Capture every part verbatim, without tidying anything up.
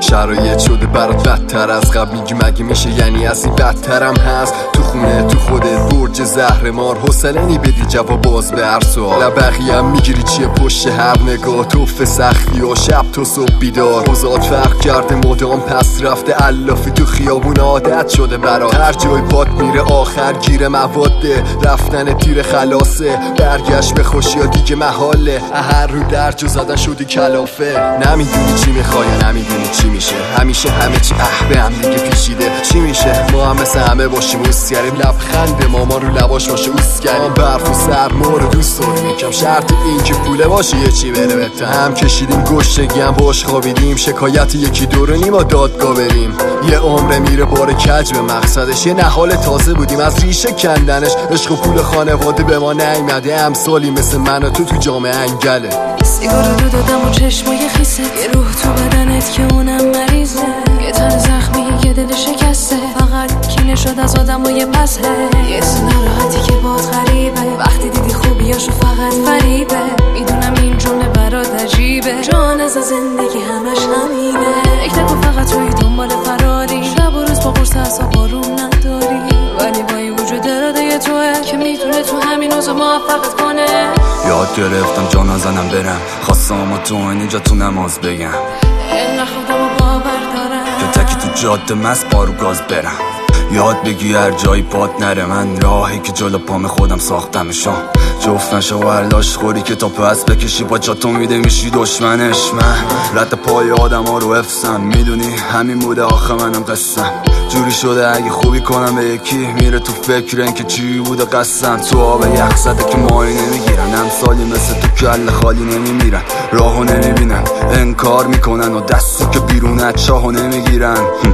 شرایط شده برات بدتر از قبل، میگی مگه میشه یعنی از این بدترم هست؟ تو خونه تو خودت برج زهر مار، حوصله نی بدی جواب باز به هر سوال. بقیه هم میگیری چیه پشت هر نگاه، توف سختی و شب تو صبح بیدار. اوضاعت فرق کرده مدام پس رفته، علافی تو خیابون عادت شده برات. هر جای پات میره آخر گیر مواده، رفتن تیر خلاصه، برگشت به خوشی ها دیگه محاله. هر رو درجو زدن شدی کلافه، نمیدونی چی میخوای نمیدونی چی میشه، همیشه همه چی اه به هم دیگه پیچیده. چی میشه ما هم مثل همه باشیم اوس کریم، لبخند ماما رو لباش باشه اوس کریم. برف و سرما رو دوست داریم یکم، شرط این که پوله باشه یه چی بره بهتر. هم کشیدیم گشتگی هم باش خوابیدیم، شکایت یکی دور نیما دادگاه بریم. یه عمره میره بار کج به مقصدش، یه نهال تازه بودیم از ریشه کندنش. عشق و پول خانواده به ما نیومده، امثالی مثل من و تو تو جامعه انگله. سیگار رو دادم و چشمای خیست، یه روح تو بدنت که اونم مریضه، یه تن زخمی یه دل شکسته، فقط کینه شد از آدمای پسه. یه سن راحتی که باد غریبه، وقتی دیدی خوبیاشو فقط فریبه. میدونم این جمله برات عجیبه، جان از زندگی همش همینه. فکر نکن فقط روی دنبال فراری، شب و روز با قرص اعصاب آروم نداری، ولی با این وجود اراده توه که میتونه تو همین روزا موفقت کنه. یاد گرفتم جا نزنم برم، خواستم تو اینجا تو نماز بگم، این خودم رو باور دارم که تکی تو جاده مست بارو گاز برم. یاد بگی هر جایی پات نره، من راهی که جلو پام خودم ساختمشان. جفت نشو و هرلاش خوری که تا پس بکشی با جاتو میده میشی دشمنش. من رد پای آدم ها رو حفظم، میدونی همین بوده آخه منم قصم. جوری شده اگه خوبی کنم به یکی، میره تو فکر این که چی بوده قصم. تو آب یخ زده که ماهی نمیگیرن، امثالی مثل تو کل خالی نمیمیرن، راهو نمیبینن انکار میکنن و دستی که بیرونت شاهو نمیگیرن.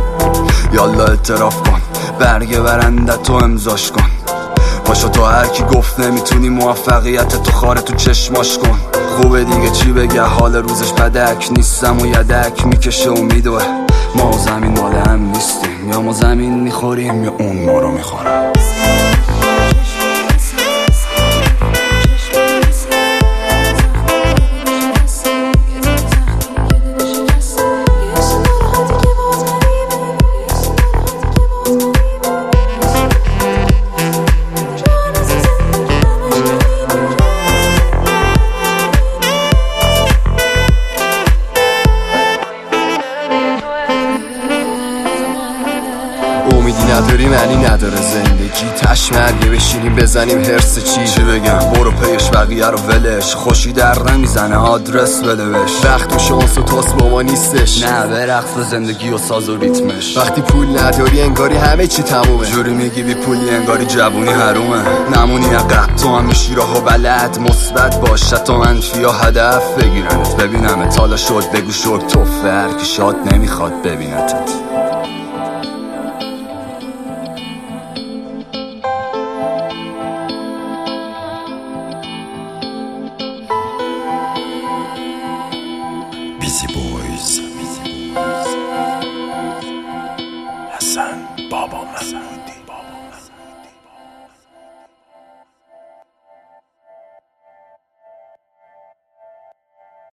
یالا اعتراف کن، برگ برنده تو امضاش کن، پاشو تو هر کی گفت نمیتونی موفقیت تو خاره تو چشماش کن. خوبه دیگه چی بگه، حال روزش بدک نیستم و یدک میکشه و میدوه. ما و زمین مال هم نیستیم، یا ما زمین میخوریم یا اون ما رو میخورم. امیدی نداری معنی نداره زندگی، تشمرگه بشینیم بزنیم هرس چی. چی بگم برو پیش بقیه رو ولش، خوشی در نمیزنه آدرس بده بش. وقت و شانس و تاس با ما نیستش، نه به رقص زندگی و ساز و ریتمش. وقتی پول نداری انگاری همه چی تمومه، جوری میگی بی پولی انگاری جوونی حرومه. نمونی عقب تو هم میشی راه و بلد، مثبت باشه تا منفی یا هدف بگیرنت. ببینم تالا شد بگو شد توفه، هر کی شاد نمیخواد ببینتت. Busy Boys. Busy Boys.